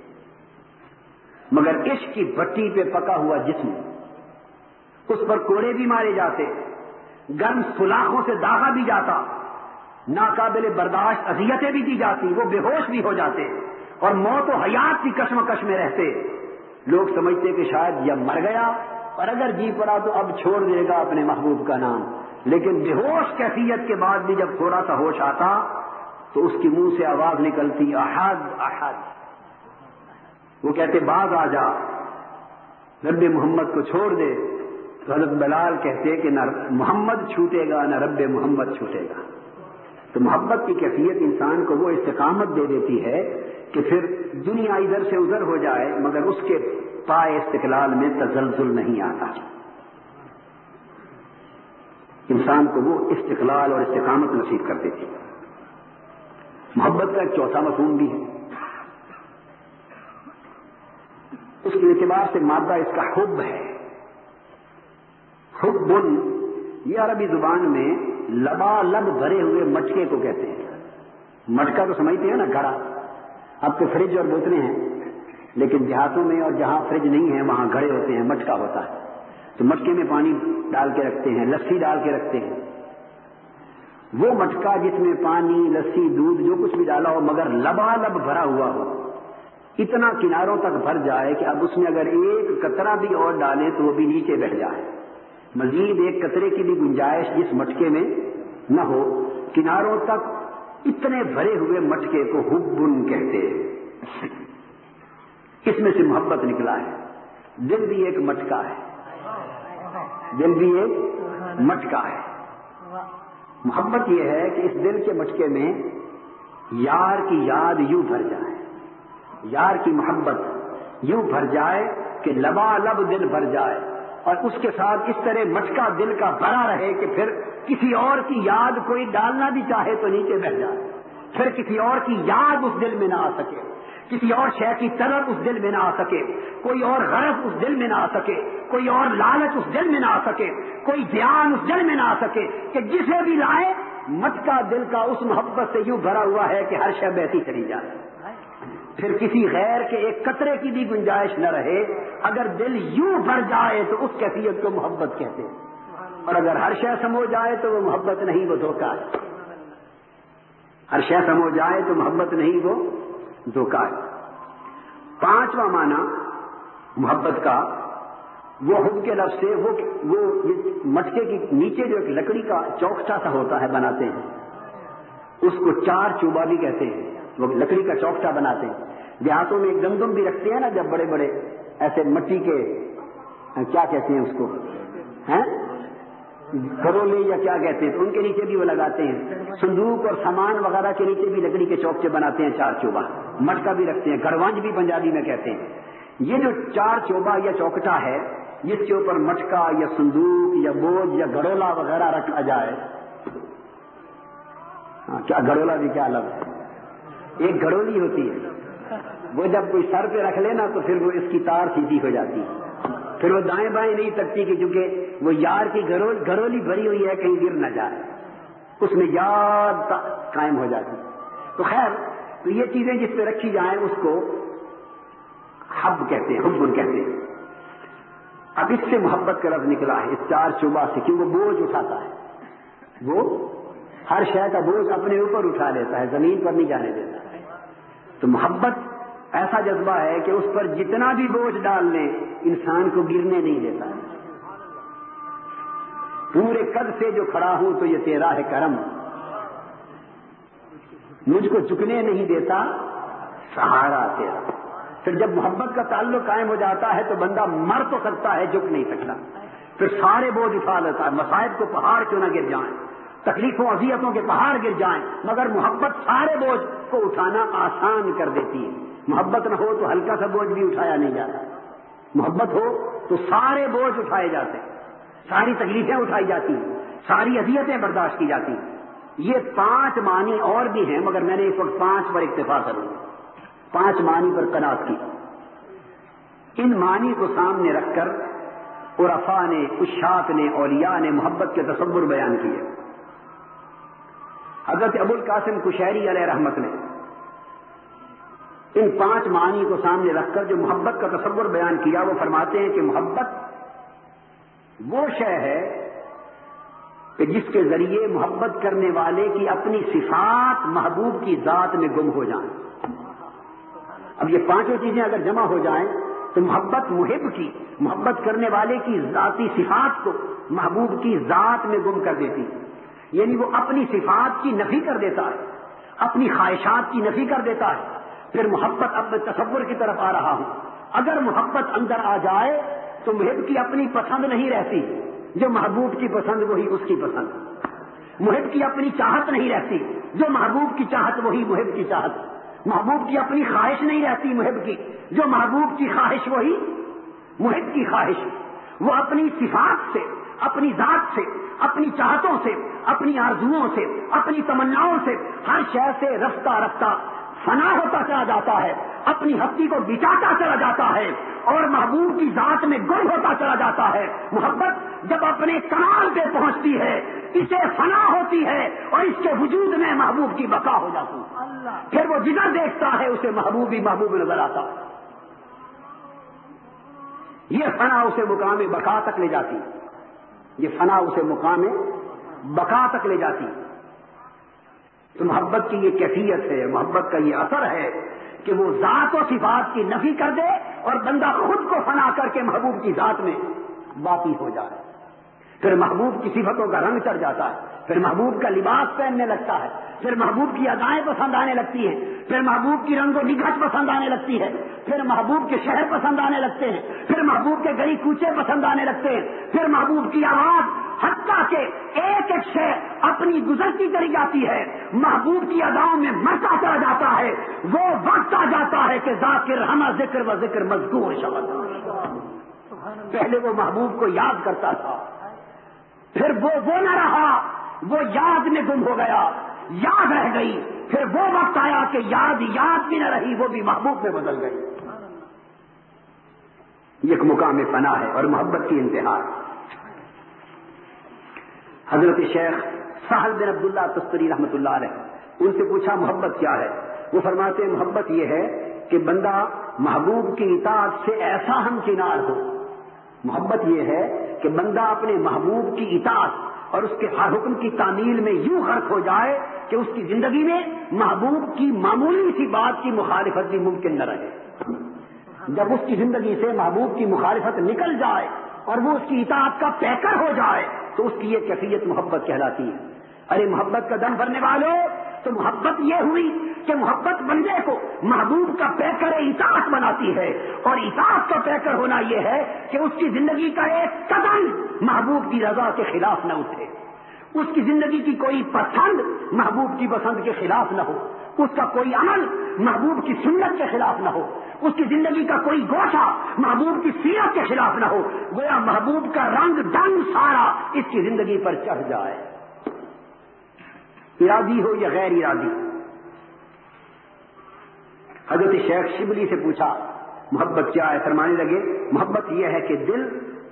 مگر عشق کی بھٹی پہ پکا ہوا جسم، اس پر کوڑے بھی مارے جاتے، گرم سلاخوں سے داغا بھی جاتا، ناقابل برداشت اذیتیں بھی دی جاتی، وہ بے ہوش بھی ہو جاتے اور موت و حیات کی کشمکش میں رہتے. لوگ سمجھتے کہ شاید یہ مر گیا اور اگر جی پڑا تو اب چھوڑ دے گا اپنے محبوب کا نام، لیکن بے ہوش کیفیت کے بعد بھی جب تھوڑا سا ہوش آتا تو اس کے منہ سے آواز نکلتی احد احد. وہ کہتے باز آ جا، رب محمد کو چھوڑ دے. تو حضرت بلال کہتے کہ نہ محمد چھوٹے گا نہ رب محمد چھوٹے گا. تو محبت کی کیفیت انسان کو وہ استقامت دے دیتی ہے کہ پھر دنیا ادھر سے ادھر ہو جائے مگر اس کے پائے استقلال میں تزلزل نہیں آتا. انسان کو وہ استقلال اور استقامت نصیب کر دیتی. محبت کا ایک چوتھا مفہوم بھی ہے. اس کے اعتبار سے مادہ اس کا حب ہے. حبن یہ عربی زبان میں لبالب بھرے ہوئے مٹکے کو کہتے ہیں. مٹکا تو سمجھتے ہیں نا, گھڑا. اب تو فریج اور بوتلیں ہیں, لیکن دیہاتوں میں اور جہاں فریج نہیں ہے وہاں گھڑے ہوتے ہیں, مٹکا ہوتا ہے. تو مٹکے میں پانی ڈال کے رکھتے ہیں, لسی ڈال کے رکھتے ہیں. وہ مٹکا جس میں پانی, لسی, دودھ جو کچھ بھی ڈالا ہو مگر لبالب بھرا ہوا ہو, اتنا کناروں تک بھر جائے کہ اب اس میں اگر ایک قطرہ بھی اور ڈالیں تو وہ بھی نیچے بہ جائے. مزید ایک قطرے کی بھی گنجائش جس مٹکے میں نہ ہو, کناروں تک اتنے بھرے ہوئے مٹکے کو حبن کہتے ہیں. اس میں سے محبت نکلا ہے. دل بھی ایک مٹکا ہے, دل بھی ایک مٹکا ہے. محبت یہ ہے کہ اس دل کے مٹکے میں یار کی یاد یوں بھر جائے, یار کی محبت یوں بھر جائے کہ لبالب دل بھر جائے, اور اس کے ساتھ اس طرح مٹکا دل کا بھرا رہے کہ پھر کسی اور کی یاد کوئی ڈالنا بھی چاہے تو نیچے بہ جائے, پھر کسی اور کی یاد اس دل میں نہ آ سکے, کسی اور شے کی طلب اس دل میں نہ آ سکے, کوئی اور غرض اس دل میں نہ آ سکے, کوئی اور لالچ اس دل میں نہ آ سکے, کوئی دھیان اس دل میں نہ آ سکے, کہ جسے بھی لائے مٹکا دل کا اس محبت سے یوں بھرا ہوا ہے کہ ہر شے بہتی چلی جائے. پھر کسی غیر کے ایک قطرے کی بھی گنجائش نہ رہے. اگر دل یوں بھر جائے تو اس کیفیت کو محبت کہتے ہیں, اور اگر ہر شے سمو جائے تو وہ محبت نہیں, وہ دھوکہ ہے. ہر شے سمو جائے تو محبت نہیں, وہ دھوکہ ہے. پانچواں معنی محبت کا وہ حب کے لفظ سے وہ مٹکے کی نیچے جو ایک لکڑی کا چوکٹا سا ہوتا ہے بناتے ہیں, اس کو چار چوبا بھی کہتے ہیں. وہ لکڑی کا چوکٹا بناتے ہیں. دیہاتوں میں ایک گندم بھی رکھتے ہیں نا, جب بڑے بڑے ایسے مٹی کے کیا کہتے ہیں اس کو, گھرولے یا کیا کہتے ہیں, تو ان کے نیچے بھی وہ لگاتے ہیں. صندوق اور سامان وغیرہ کے نیچے بھی لکڑی کے چوکٹے بناتے ہیں, چار چوبا. مٹکا بھی رکھتے ہیں, گھروانج بھی پنجابی میں کہتے ہیں. یہ جو چار چوبا یا چوکٹا ہے, جس کے اوپر مٹکا یا صندوق یا بوجھ یا گھڑولا وغیرہ رکھا جائے. کیا گھڑولا بھی کیا لفظ ہے, ایک گھڑولی ہوتی ہے, وہ جب کوئی سر پہ رکھ لینا تو پھر وہ اس کی تار سیدھی ہو جاتی ہے, پھر وہ دائیں بائیں نہیں تکتی, کہ چونکہ وہ یار کی گھڑولی بھری ہوئی ہے, کہیں گر نہ جائے, اس میں یاد قائم ہو جاتی. تو خیر, تو یہ چیزیں جس پہ رکھی جائیں اس کو حب کہتے ہیں, حب کہتے ہیں. اب اس سے محبت کا لفظ نکلا ہے, اس چار چوبا سے, کہ وہ بوجھ اٹھاتا ہے. وہ ہر شے کا بوجھ اپنے اوپر اٹھا لیتا ہے, زمین پر نہیں جانے دیتا. تو محبت ایسا جذبہ ہے کہ اس پر جتنا بھی بوجھ ڈال لیں انسان کو گرنے نہیں دیتا. پورے قد سے جو کھڑا ہوں تو یہ تیرا ہے کرم, مجھ کو جھکنے نہیں دیتا سہارا تیرا. پھر جب محبت کا تعلق قائم ہو جاتا ہے تو بندہ مر تو سکتا ہے, جھک نہیں سکتا. پھر سارے بوجھ اٹھا لیتا ہے, مصائب کو پہاڑ کیوں نہ گر جائیں, تکلیفوں اذیتوں کے پہاڑ گر جائیں, مگر محبت سارے بوجھ کو اٹھانا آسان کر دیتی ہے. محبت نہ ہو تو ہلکا سا بوجھ بھی اٹھایا نہیں جاتا, محبت ہو تو سارے بوجھ اٹھائے جاتے ہیں, ساری تکلیفیں اٹھائی جاتی ہیں, ساری اذیتیں برداشت کی جاتی ہیں. یہ پانچ معنی اور بھی ہیں, مگر میں نے اس وقت پانچ پر اکتفا کروں, پانچ معنی پر قناعت کی. ان معنی کو سامنے رکھ کر عرفاء نے, عشاق نے, اولیاء نے محبت کے تصور بیان کیے. حضرت ابو القاسم کشیری علیہ رحمت نے ان پانچ معنی کو سامنے رکھ کر جو محبت کا تصور بیان کیا, وہ فرماتے ہیں کہ محبت وہ شے ہے کہ جس کے ذریعے محبت کرنے والے کی اپنی صفات محبوب کی ذات میں گم ہو جائیں. اب یہ پانچوں چیزیں اگر جمع ہو جائیں تو محبت محب کی, محبت کرنے والے کی ذاتی صفات کو محبوب کی ذات میں گم کر دیتی. یعنی وہ اپنی صفات کی نفی کر دیتا ہے, اپنی خواہشات کی نفی کر دیتا ہے. پھر محبت اب تصور کی طرف آ رہا ہوں. اگر محبت اندر آ جائے تو محب کی اپنی پسند نہیں رہتی, جو محبوب کی پسند وہی اس کی پسند. محب کی اپنی چاہت نہیں رہتی, جو محبوب کی چاہت وہی محب کی چاہت. محبوب کی اپنی خواہش نہیں رہتی محب کی, جو محبوب کی خواہش وہی محب کی خواہش. وہ اپنی صفات سے, اپنی ذات سے, اپنی چاہتوں سے, اپنی آرزوؤں سے, اپنی تمناؤں سے ہر شے سے رفتہ رفتہ فنا ہوتا چلا جاتا ہے, اپنی ہستی کو بچاتا چلا جاتا ہے, اور محبوب کی ذات میں گم ہوتا چلا جاتا ہے. محبت جب اپنے کمال پہ پہنچتی ہے اسے فنا ہوتی ہے اور اس کے وجود میں محبوب کی بقا ہو جاتی ہے. پھر وہ جدھر دیکھتا ہے اسے محبوب ہی محبوب نظر آتا ہے. یہ فنا اسے مقام بقا تک لے جاتی. یہ فنا اسے مقام بقا تک لے جاتی. تو محبت کی یہ کیفیت ہے, محبت کا یہ اثر ہے کہ وہ ذات و صفات کی نفی کر دے اور بندہ خود کو فنا کر کے محبوب کی ذات میں باقی ہو جائے. پھر محبوب کی صفتوں کا رنگ چڑھ جاتا ہے, پھر محبوب کا لباس پہننے لگتا ہے, پھر محبوب کی ادائیں پسند آنے لگتی ہیں, پھر محبوب کی رنگ و نگہت پسند آنے لگتی ہے, پھر محبوب کے شہر پسند آنے لگتے ہیں, پھر محبوب کے گلی کوچے پسند آنے لگتے ہیں, پھر محبوب کی آواز, حتیٰ کہ ایک ایک شے اپنی گزرتی چلی جاتی ہے, محبوب کی اداؤں میں مرتا چلا جاتا ہے. وہ وقت آ جاتا ہے کہ ذاکر ہمہ ذکر و ذکر مذکور شبد. پہلے وہ محبوب کو یاد کرتا تھا, پھر وہ نہ رہا, وہ یاد میں گم ہو گیا, یاد رہ گئی, پھر وہ وقت آیا کہ یاد بھی نہ رہی, وہ بھی محبوب میں بدل گئی. یہ ایک مقام فنا ہے اور محبت کی انتہا. حضرت شیخ سہل بن عبداللہ تستری رحمۃ اللہ علیہ, ان سے پوچھا محبت کیا ہے؟ وہ فرماتے ہیں محبت یہ ہے کہ بندہ محبوب کی اطاعت سے ایسا ہمکنار ہو. محبت یہ ہے کہ بندہ اپنے محبوب کی اطاعت اور اس کے ہر حکم کی تعمیل میں یوں غرق ہو جائے کہ اس کی زندگی میں محبوب کی معمولی سی بات کی مخالفت بھی ممکن نہ رہے. جب اس کی زندگی سے محبوب کی مخالفت نکل جائے اور وہ اس کی اطاعت کا پیکر ہو جائے تو اس کی یہ کیفیت محبت کہلاتی ہے. ارے محبت کا دم بھرنے والوں, تو محبت یہ ہوئی کہ محبت بندے کو محبوب کا پیکر اطاعت بناتی ہے, اور اطاعت کا پیکر ہونا یہ ہے کہ اس کی زندگی کا ایک قدم محبوب کی رضا کے خلاف نہ اٹھے, اس کی زندگی کی کوئی پسند محبوب کی پسند کے خلاف نہ ہو, اس کا کوئی عمل محبوب کی سنت کے خلاف نہ ہو, اس کی زندگی کا کوئی گوشہ محبوب کی سیرت کے خلاف نہ ہو. گویا محبوب کا رنگ ڈنگ سارا اس کی زندگی پر چڑھ جائے, ارادی ہو یا غیر ارادی. حضرت شیخ شبلی سے پوچھا محبت کیا ہے؟ فرمانے لگے محبت یہ ہے کہ دل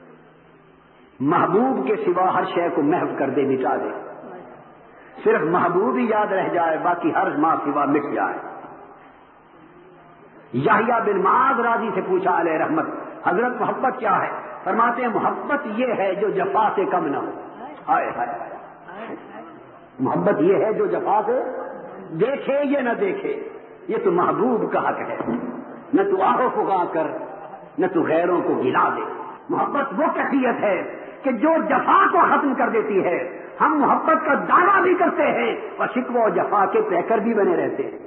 محبوب کے سوا ہر شے کو محو کر دے, مٹا دے, صرف محبوب ہی یاد رہ جائے, باقی ہر ماں سوا مٹ جائے. یحییٰ بن معاذ راضی سے پوچھا علیہ رحمت حضرت محبت کیا ہے؟ فرماتے ہیں محبت یہ ہے جو جفا سے کم نہ ہو. ہائے ہائے, محبت یہ ہے جو جفا سے دیکھے یا نہ دیکھے, یہ تو محبوب کا حق ہے. نہ تو آہو فغاں کر, نہ تو غیروں کو گلا دے. محبت وہ کیفیت ہے کہ جو جفا کو ختم کر دیتی ہے. ہم محبت کا دعویٰ بھی کرتے ہیں اور شکوہ و جفا کے پیکر بھی بنے رہتے ہیں.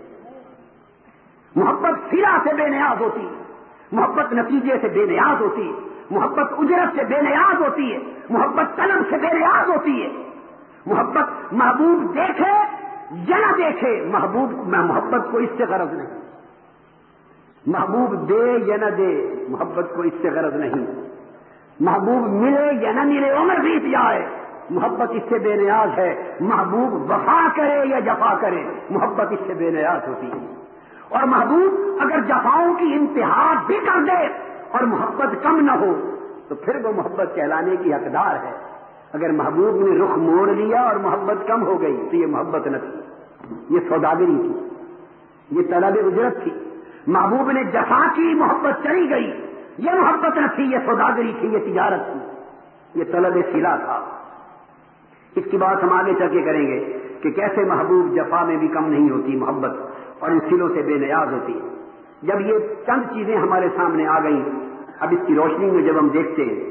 محبت صلہ سے بے نیاز ہوتی, محبت نتیجے سے بے نیاز ہوتی, محبت اجرت سے بے نیاز ہوتی ہے, محبت طلب سے بے نیاز ہوتی ہے. محبت محبوب دیکھے یا نہ دیکھے, محبت کو اس سے غرض نہیں. محبوب دے یا نہ دے, محبت کو اس سے غرض نہیں. محبوب ملے یا نہ ملے, عمر بیت جائے, محبت اس سے بے نیاز ہے. محبوب وفا کرے یا جفا کرے, محبت اس سے بے نیاز ہوتی ہے. اور محبوب اگر جفاؤں کی انتہا بھی کر دے اور محبت کم نہ ہو تو پھر وہ محبت کہلانے کی حقدار ہے. اگر محبوب نے رخ موڑ لیا اور محبت کم ہو گئی تو یہ محبت نہ تھی, یہ سوداگری تھی, یہ طلب اجرت تھی. محبوب نے جفا کی, محبت چلی گئی, یہ محبت نہ تھی, یہ سوداگری تھی, یہ تجارت تھی, یہ طلب صلہ تھا. اس کی بات ہم آگے چل کے کریں گے کہ کیسے محبوب جفا میں بھی کم نہیں ہوتی محبت, اور ان صلوں سے بے نیاز ہوتی. جب یہ چند چیزیں ہمارے سامنے آ گئیں, اب اس کی روشنی میں جب ہم دیکھتے ہیں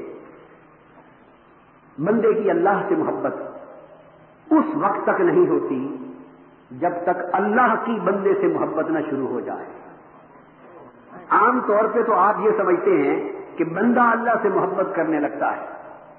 بندے کی اللہ سے محبت اس وقت تک نہیں ہوتی جب تک اللہ کی بندے سے محبت نہ شروع ہو جائے. عام طور پہ تو آپ یہ سمجھتے ہیں کہ بندہ اللہ سے محبت کرنے لگتا ہے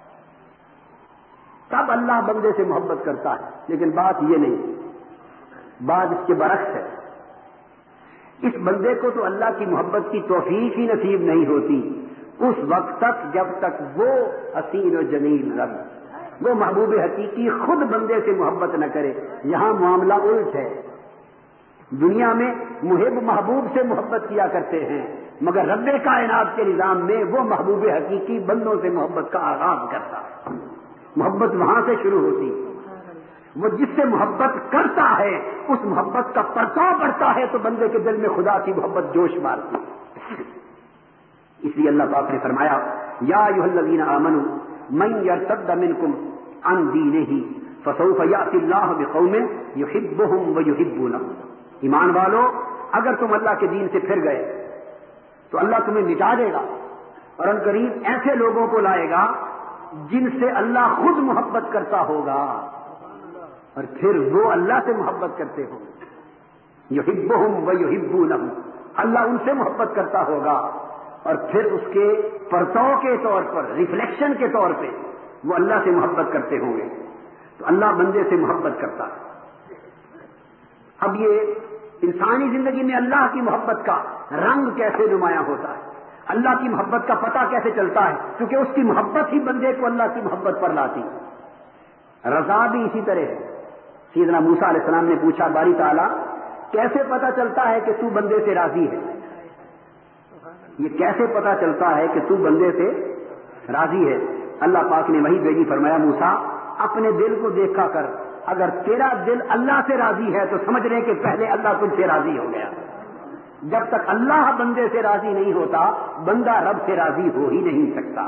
تب اللہ بندے سے محبت کرتا ہے, لیکن بات یہ نہیں, بات اس کے برعکس ہے. اس بندے کو تو اللہ کی محبت کی توفیق ہی نصیب نہیں ہوتی اس وقت تک جب تک وہ حسین و جمیل رب, وہ محبوب حقیقی خود بندے سے محبت نہ کرے. یہاں معاملہ الٹ ہے. دنیا میں محب محبوب سے محبت کیا کرتے ہیں, مگر رب کائنات کے نظام میں وہ محبوب حقیقی بندوں سے محبت کا آغاز کرتا ہے، محبت وہاں سے شروع ہوتی ہے۔ وہ جس سے محبت کرتا ہے اس محبت کا پرتاؤ پڑتا ہے تو بندے کے دل میں خدا کی محبت جوش مارتی ہے۔ اس لیے اللہ پاک نے فرمایا یا ایھا الذین آمنوا من یرتد منکم عن دینہ فسوف یأتی اللہ بقوم یحبهم ویحبونہ، ایمان والو اگر تم اللہ کے دین سے پھر گئے تو اللہ تمہیں مٹا دے گا اور ان قریب ایسے لوگوں کو لائے گا جن سے اللہ خود محبت کرتا ہوگا اور پھر وہ اللہ سے محبت کرتے ہوں گے۔ یحبهم ویحبونہ، اللہ ان سے محبت کرتا ہوگا اور پھر اس کے پرتاؤ کے طور پر، ریفلیکشن کے طور پہ وہ اللہ سے محبت کرتے ہوں گے۔ تو اللہ بندے سے محبت کرتا ہے۔ اب یہ انسانی زندگی میں اللہ کی محبت کا رنگ کیسے نمایاں ہوتا ہے، اللہ کی محبت کا پتہ کیسے چلتا ہے، کیونکہ اس کی محبت ہی بندے کو اللہ کی محبت پر لاتی ہے۔ رضا بھی اسی طرح ہے۔ سیدنا موسیٰ علیہ السلام نے پوچھا باری تعالیٰ کیسے پتہ چلتا ہے کہ تو بندے سے راضی ہے، یہ کیسے پتہ چلتا ہے کہ تو بندے سے راضی ہے؟ اللہ پاک نے وہی بھیجی، فرمایا موسیٰ اپنے دل کو دیکھا کر، اگر تیرا دل اللہ سے راضی ہے تو سمجھ لے کہ پہلے اللہ تجھ سے راضی ہو گیا۔ جب تک اللہ بندے سے راضی نہیں ہوتا بندہ رب سے راضی ہو ہی نہیں سکتا۔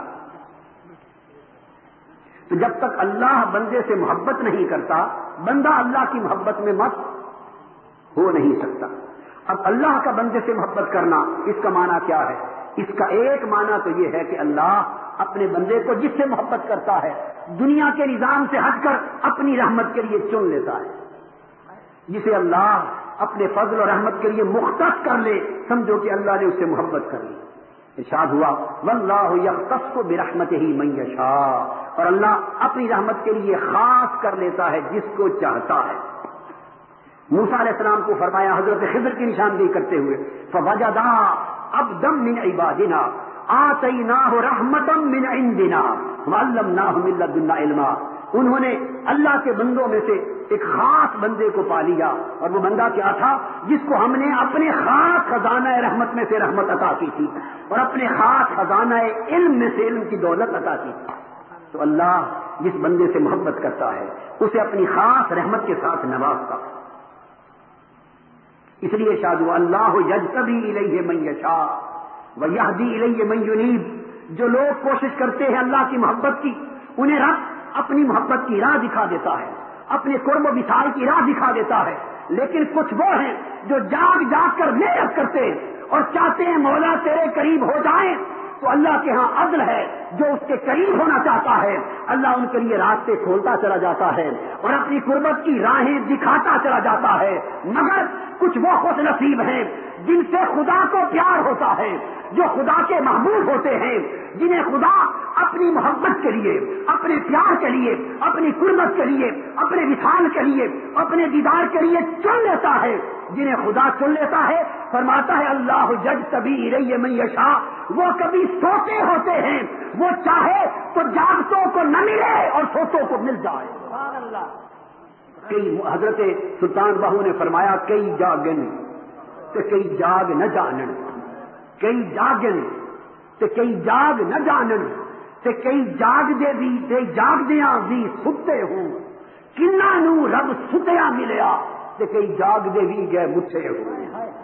تو جب تک اللہ بندے سے محبت نہیں کرتا بندہ اللہ کی محبت میں مت ہو نہیں سکتا۔ اب اللہ کا بندے سے محبت کرنا اس کا معنی کیا ہے؟ اس کا ایک معنی تو یہ ہے کہ اللہ اپنے بندے کو جس سے محبت کرتا ہے دنیا کے نظام سے ہٹ کر اپنی رحمت کے لیے چن لیتا ہے۔ جسے اللہ اپنے فضل اور رحمت کے لیے مختص کر لے سمجھو کہ اللہ نے اس سے محبت کر لی۔ ارشاد ہوا واللہ یختص برحمتہ من یشاء، اور اللہ اپنی رحمت کے لیے خاص کر لیتا ہے جس کو چاہتا ہے۔ موسیٰ علیہ السلام کو فرمایا حضرت خضر کی نشاندہی کرتے ہوئے فوجدا عبدا من عبادنا آتیناہ رحمتا من عندنا وعلمناہ من لدنا علما، انہوں نے اللہ کے بندوں میں سے ایک خاص بندے کو پا لیا، اور وہ بندہ کیا تھا؟ جس کو ہم نے اپنے خاص خزانہ رحمت میں سے رحمت عطا کی تھی اور اپنے خاص خزانہ علم میں سے علم کی دولت عطا کی تھی۔ تو اللہ جس بندے سے محبت کرتا ہے اسے اپنی خاص رحمت کے ساتھ نوازتا ہے۔ اس لیے ارشاد ہوا اللہ یجتبی الیہ من یشاء ویہدی الیہ من ینیب، جو لوگ کوشش کرتے ہیں اللہ کی محبت کی انہیں رب اپنی محبت کی راہ دکھا دیتا ہے، اپنے قرب و وصال کی راہ دکھا دیتا ہے۔ لیکن کچھ وہ ہیں جو جاگ جاگ کر محنت کرتے ہیں اور چاہتے ہیں مولا تیرے قریب ہو جائیں، تو اللہ کے ہاں عدل ہے، جو اس کے قریب ہونا چاہتا ہے اللہ ان کے لیے راستے کھولتا چلا جاتا ہے اور اپنی قربت کی راہیں دکھاتا چلا جاتا ہے۔ مگر کچھ وہ خوش نصیب ہیں جن سے خدا کو پیار ہوتا ہے، جو خدا کے محبوب ہوتے ہیں، جنہیں خدا اپنی محبت کے لیے، اپنے پیار کے لیے، اپنی قربت کے لیے، اپنے وصال کے لیے، اپنے دیدار کے لیے چن لیتا ہے۔ جنہیں خدا چن لیتا ہے فرماتا ہے اللہ یجتبی الیہ من یشاء، وہ کبھی سوتے ہوتے ہیں، وہ چاہے تو جاگتوں کو نہ ملے اور سوتوں کو مل جائے۔ سبحان اللہ۔ کئی حضرت سلطان باہو نے فرمایا کئی جاگن تے کئی جاگ نہ جانن، کئی جاگن تے کئی جاگ نہ جانن تے کئی جاگ دے بھی تے جاگ دیاں بھی ستے ہوں، کناں نو رب ستیا ملیا تے کئی جاگ دے بھی گئے مٹھے ہوئے۔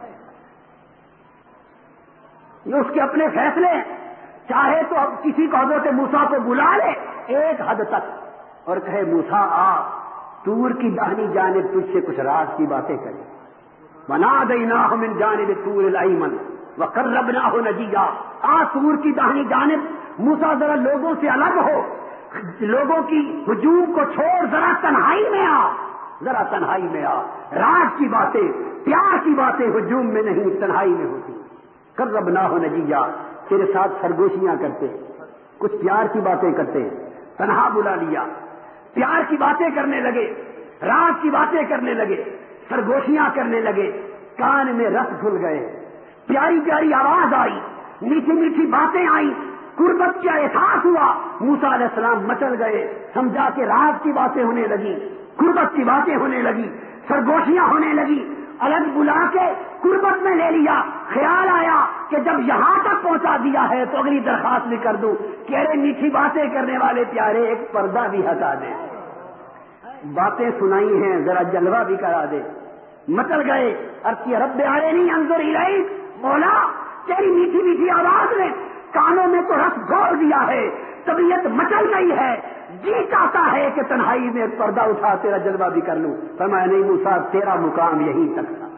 یہ اس کے اپنے فیصلے ہیں، چاہے تو اب کسی کو حضرت موسیٰ کو بلا لے ایک حد تک اور کہے موسیٰ آ طور کی داہنی جانب تجھ سے کچھ راز کی باتیں کریں، وَنَادَيْنَاهُ مِنْ جَانِبِ الطُّورِ الْأَيْمَنِ وَقَرَّبْنَاهُ نَجِيًّا، طور کی داہنی جانب موسیٰ ذرا لوگوں سے الگ ہو، لوگوں کی ہجوم کو چھوڑ ذرا تنہائی میں آ، ذرا تنہائی میں آ۔ راز کی باتیں، پیار کی باتیں ہجوم میں نہیں تنہائی میں ہوتی۔ قَرَّبْنَاهُ نَجِيًّا، تیرے ساتھ سرگوشیاں کرتے، کچھ پیار کی باتیں کرتے، تنہا بلا لیا، پیار کی باتیں کرنے لگے، راز کی باتیں کرنے لگے، سرگوشیاں کرنے لگے، کان میں رس گھل گئے، پیاری پیاری آواز آئی، میٹھی میٹھی باتیں آئیں، قربت کا احساس ہوا، موسیٰ علیہ السلام مچل گئے، سمجھا کہ راز کی باتیں ہونے لگی، قربت کی باتیں ہونے لگی، سرگوشیاں ہونے لگی، الگ بلا کے قربت میں لے لیا، خیال آیا کہ جب یہاں تک پہنچا دیا ہے تو اگلی درخواست بھی کر دوں کہ ارے میٹھی باتیں کرنے والے پیارے ایک پردہ بھی ہٹا دیں، باتیں سنائی ہیں ذرا جلوہ بھی کرا دے۔ مچل گئے، عرض کیا رب ارنی انظر الیک، مولا تیری میٹھی میٹھی آواز نے کانوں میں تو رس گھول دیا ہے، طبیعت مچل گئی ہے، جی چاہتا ہے کہ تنہائی میں پردہ اٹھا تیرا جلوہ بھی کر لوں۔ فرمایا نہیں موسیٰ، تیرا مقام یہیں تک تھا،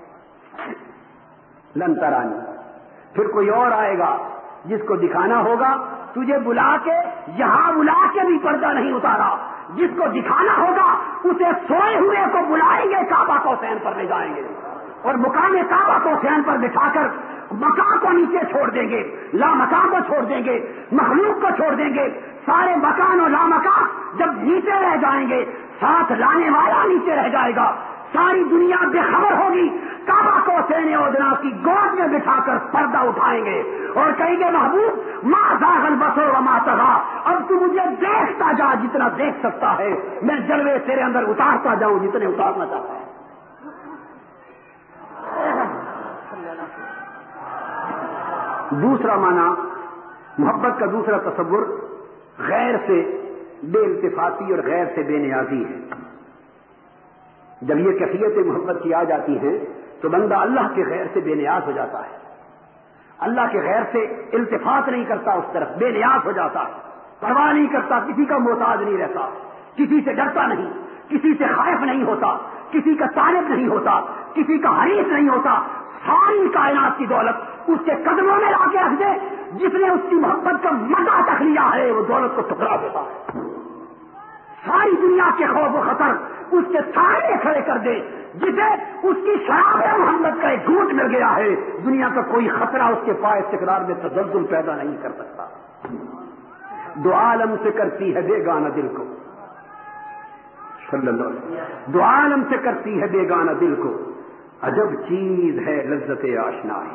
لن ترانی۔ پھر کوئی اور آئے گا جس کو دکھانا ہوگا، تجھے بلا کے یہاں بلا کے بھی پردہ نہیں اتارا، جس کو دکھانا ہوگا اسے سوئے ہوئے کو بلائیں گے، کعبہ کو حسین پر لے جائیں گے اور مقام کعبہ کو حسین پر بٹھا کر مکان کو نیچے چھوڑ دیں گے، لامکان کو چھوڑ دیں گے، مخلوق کو چھوڑ دیں گے۔ سارے مکان اور لامکان جب نیچے رہ جائیں گے، ساتھ لانے والا نیچے رہ جائے گا، ساری دنیا بے خبر ہوگی، کعبہ کو حسین عودنا کی گود میں بٹھا کر پردہ اٹھائیں گے اور کہیں گے محبوب ما زاغ البصر وما طغى، اب تو مجھے دیکھتا جا جتنا دیکھ سکتا ہے، میں جلوے تیرے اندر اتارتا جاؤں جتنے اتارنا چاہتا ہے۔ دوسرا معنی محبت کا دوسرا تصور غیر سے بے التفاتی اور غیر سے بے نیازی ہے۔ جب یہ کیفیت محبت کی آ جاتی ہے تو بندہ اللہ کے غیر سے بے نیاز ہو جاتا ہے، اللہ کے غیر سے التفات نہیں کرتا، اس طرف بے نیاز ہو جاتا ہے، پرواہ نہیں کرتا، کسی کا محتاج نہیں رہتا، کسی سے ڈرتا نہیں، کسی سے خائف نہیں ہوتا، کسی کا طالب نہیں ہوتا، کسی کا حریص نہیں ہوتا، ساری کائنات کی دولت اس کے قدموں میں لا کے رکھ دے، جس نے اس کی محبت کا مزہ چکھ لیا ہے وہ دولت کو ٹکرا دیتا ہے، ساری دنیا کے خوف و خطر اس کے سامنے کھڑے کر دے، جسے اس کی شراب محمد کا ایک گھونٹ مل گیا ہے، دنیا کا کوئی خطرہ اس کے پائے استقرار میں تزلزل پیدا نہیں کر سکتا۔ دو عالم سے کرتی ہے بیگانہ دل کو، صلی اللہ علیہ وسلم، دو عالم سے کرتی ہے بیگانہ دل کو، عجب چیز ہے لذت آشنائی،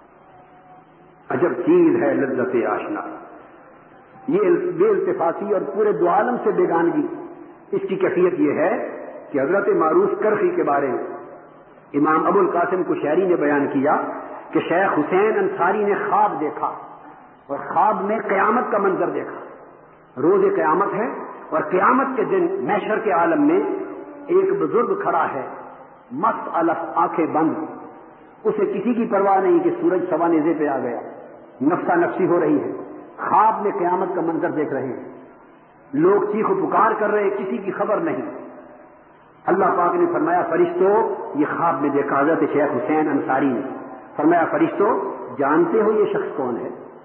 عجب چیز ہے لذت آشنائی۔ یہ بے التفاتی اور پورے دو عالم سے بیگانگی، اس کی کیفیت یہ ہے کہ حضرت معروف کرخی کے بارے میں امام ابو القاسم کشیری نے بیان کیا کہ شیخ حسین انصاری نے خواب دیکھا اور خواب میں قیامت کا منظر دیکھا، روز قیامت ہے اور قیامت کے دن محشر کے عالم میں ایک بزرگ کھڑا ہے، مست الف آنکھیں بند، اسے کسی کی پرواہ نہیں کہ سورج سوا نیزے پہ آ گیا، نفسا نفسی ہو رہی ہے، خواب میں قیامت کا منظر دیکھ رہے ہیں، لوگ چیخ و پکار کر رہے، کسی کی خبر نہیں۔ اللہ پاک نے فرمایا فرشتوں، یہ خواب میں دیکھا حضرت شیخ حسین انصاری نے، فرمایا فرشتوں جانتے ہو یہ شخص کون ہے؟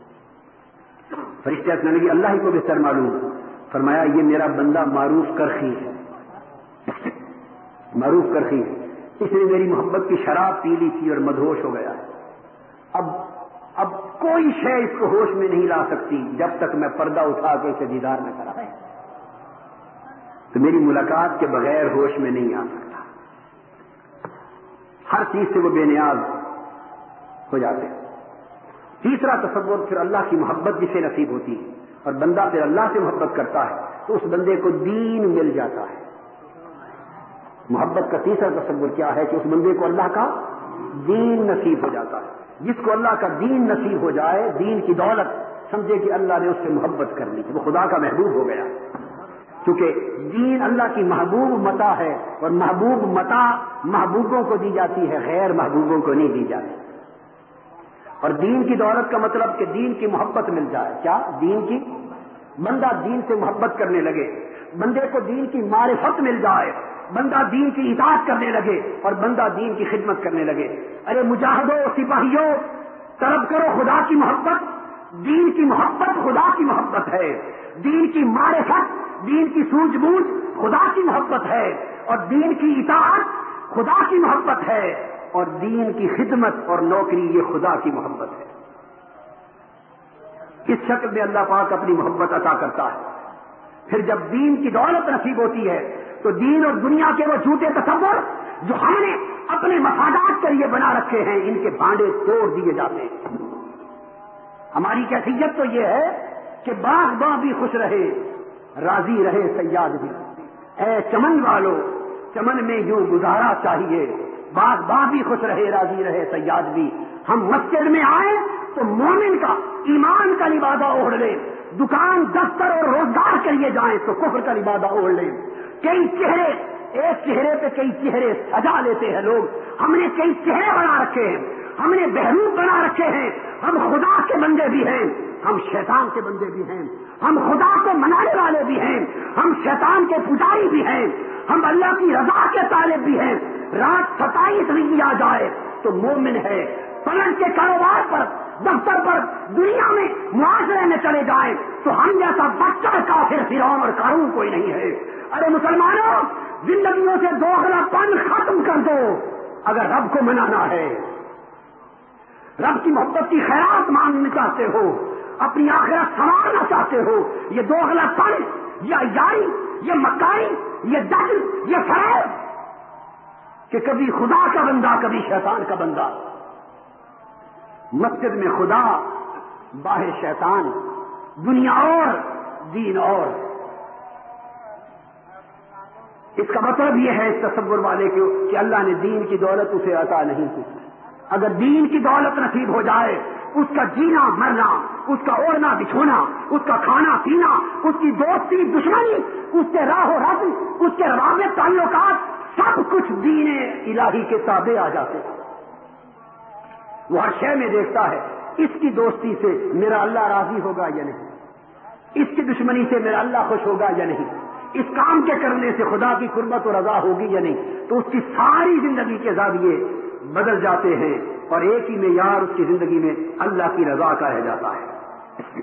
فرشتے کہنے لگے اللہ ہی کو بہتر معلوم۔ فرمایا یہ میرا بندہ معروف کرخی ہے، معروف کرخی ہے، اس نے میری محبت کی شراب پی لی تھی اور مدہوش ہو گیا ہے، اب کوئی شے اس کو ہوش میں نہیں لا سکتی جب تک میں پردہ اٹھا کے اسے دیدار نہ کرا، تو میری ملاقات کے بغیر ہوش میں نہیں آ سکتا، ہر چیز سے وہ بے نیاز ہو جاتے۔ تیسرا تصور پھر اللہ کی محبت جسے نصیب ہوتی ہے اور بندہ پھر اللہ سے محبت کرتا ہے تو اس بندے کو دین مل جاتا ہے۔ محبت کا تیسرا تصور کیا ہے کہ اس بندے کو اللہ کا دین نصیب ہو جاتا ہے۔ جس کو اللہ کا دین نصیب ہو جائے، دین کی دولت، سمجھے کہ اللہ نے اس سے محبت کر لی، وہ خدا کا محبوب ہو گیا، کیونکہ دین اللہ کی محبوب متاع ہے اور محبوب متاع محبوبوں کو دی جاتی ہے، غیر محبوبوں کو نہیں دی جاتی۔ اور دین کی دولت کا مطلب کہ دین کی محبت مل جائے، کیا دین کی، بندہ دین سے محبت کرنے لگے، بندے کو دین کی معرفت مل جائے، بندہ دین کی اطاعت کرنے لگے اور بندہ دین کی خدمت کرنے لگے۔ ارے مجاہدوں سپاہیوں، طلب کرو خدا کی محبت، دین کی محبت خدا کی محبت ہے، دین کی معرفت، دین کی سوجھ بوجھ خدا کی محبت ہے اور دین کی اطاعت خدا کی محبت ہے اور دین کی خدمت اور نوکری یہ خدا کی محبت ہے۔ اس شکل میں اللہ پاک اپنی محبت عطا کرتا ہے۔ پھر جب دین کی دولت نصیب ہوتی ہے تو دین اور دنیا کے وہ جھوٹے تصور جو ہم نے اپنے مفادات کے لیے بنا رکھے ہیں، ان کے بانڈے توڑ دیے جاتے ہیں۔ ہماری کیفیت تو یہ ہے کہ باغباں بھی خوش رہے، راضی رہے صیاد بھی۔ اے چمن والو، چمن میں یوں گزارا چاہیے، باغباں بھی خوش رہے، راضی رہے صیاد بھی۔ ہم مسجد میں آئیں تو مومن کا ایمان کا لبادہ اوڑھ لیں، دکان دفتر اور روزگار کے لیے جائیں تو کفر کا لبادہ اوڑھ لیں۔ کئی چہرے، ایک چہرے پہ کئی چہرے سجا لیتے ہیں لوگ، ہم نے کئی چہرے بنا رکھے ہیں، ہم نے بہروپ بنا رکھے ہیں، ہم خدا کے بندے بھی ہیں، ہم شیطان کے بندے بھی ہیں، ہم خدا کو منانے والے بھی ہیں، ہم شیطان کے پجاری بھی ہیں، ہم اللہ کی رضا کے طالب بھی ہیں۔ رات 27 نہیں آ جائے تو مومن ہے، پلٹ کے کاروبار پر، دفتر پر، دنیا میں، معاشرے میں چلے جائیں تو ہم جیسا بچہ کافر فرعون اور قارون کوئی نہیں ہے۔ ارے مسلمانوں، زندگیوں سے دوغلا پن ختم کر دو۔ اگر رب کو منانا ہے، رب کی محبت کی خیرات مانگنا چاہتے ہو، اپنی آخرت سنوارنا چاہتے ہو، یہ دوغلا پن، یہ یاری، یہ مکاری، یہ دجل، یہ فریب کہ کبھی خدا کا بندہ کبھی شیطان کا بندہ، مسجد میں خدا، باہر شیطان، دنیا اور دین اور۔ اس کا مطلب یہ ہے اس تصور والے کہ اللہ نے دین کی دولت اسے عطا نہیں کی۔ اگر دین کی دولت نصیب ہو جائے، اس کا جینا مرنا، اس کا اوڑھنا بچھونا، اس کا کھانا پینا، اس کی دوستی دشمنی، اس کے راہ و رسم، اس کے روابط تعلقات، سب کچھ دین الہی کے تابع آ جاتے ہیں۔ وہ ہر شے میں دیکھتا ہے اس کی دوستی سے میرا اللہ راضی ہوگا یا نہیں، اس کی دشمنی سے میرا اللہ خوش ہوگا یا نہیں، اس کام کے کرنے سے خدا کی قربت و رضا ہوگی یا نہیں۔ تو اس کی ساری زندگی کے زاویے بدل جاتے ہیں اور ایک ہی معیار اس کی زندگی میں اللہ کی رضا کا رہ جاتا ہے۔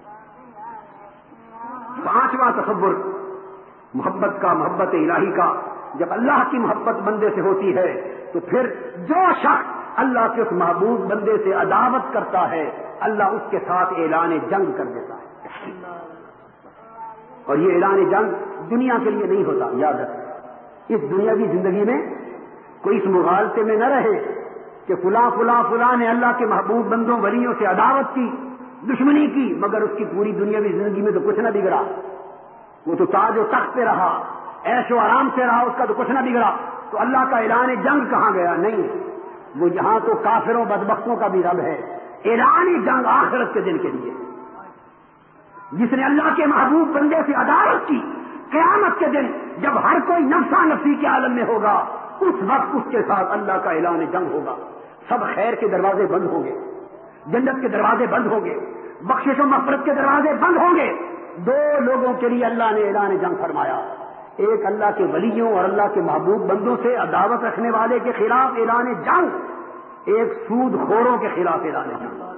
پانچواں تصور محبت کا، محبت الہی کا، جب اللہ کی محبت بندے سے ہوتی ہے تو پھر جو شخص اللہ کے اس محبوب بندے سے عداوت کرتا ہے، اللہ اس کے ساتھ اعلان جنگ کر دیتا ہے۔ اور یہ اعلان جنگ دنیا کے لیے نہیں ہوتا، یاد رکھیں۔ اس دنیاوی زندگی میں کوئی اس مغالطے میں نہ رہے کہ فلاں فلاں فلاں نے اللہ کے محبوب بندوں ولیوں سے عداوت کی، دشمنی کی، مگر اس کی پوری دنیاوی زندگی میں تو کچھ نہ بگڑا، وہ تو تاج و تخت پہ رہا، عیش و آرام سے رہا، اس کا تو کچھ نہ بگڑا، تو اللہ کا اعلان جنگ کہاں گیا؟ نہیں، وہ یہاں تو کافروں بدبختوں کا بھی رب ہے۔ اعلان جنگ آخرت کے دن کے لیے، جس نے اللہ کے محبوب بندے سے عداوت کی، قیامت کے دن جب ہر کوئی نفسا نفسی کے عالم میں ہوگا، اس وقت اس کے ساتھ اللہ کا اعلان جنگ ہوگا۔ سب خیر کے دروازے بند ہوں گے، جنت کے دروازے بند ہوں گے، بخشش و مغفرت کے دروازے بند ہوں گے۔ دو لوگوں کے لیے اللہ نے اعلان جنگ فرمایا، ایک اللہ کے ولیوں اور اللہ کے محبوب بندوں سے عداوت رکھنے والے کے خلاف اعلان جنگ، ایک سود خوروں کے خلاف اعلان جنگ۔